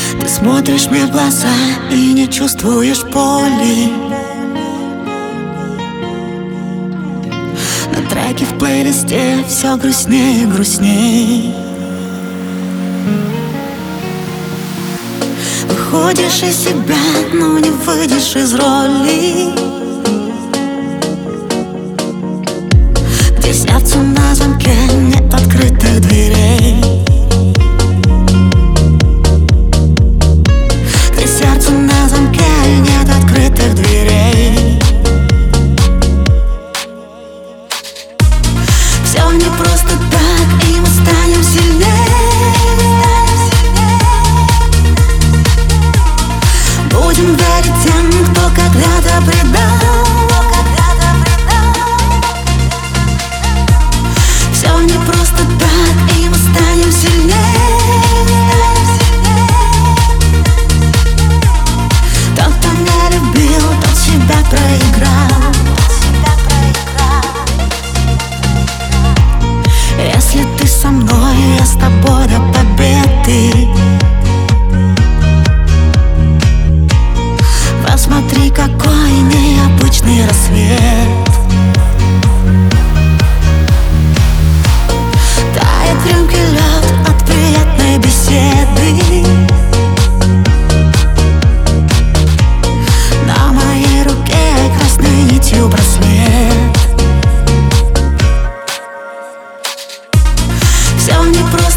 Ты смотришь мне в глаза и не чувствуешь боли. На треке в плейлисте все грустнее и грустнее. Выходишь из себя, но не выйдешь из роли, где сердце на замке, нет открытых дверей. Где сердце на замке, нет открытых дверей. Все не просто так, и мы станем сильнее. Будем верить тем, кто когда-то предал. Все не просто так, и мы станем сильнее. Тот, кто не любил, тот себя проиграл. Если ты со мной, я с тобой до победы. Посмотри, какой необычный рассвет. Тает в рюмке лед от приятной беседы. На моей руке красной нитью браслет. Все не просто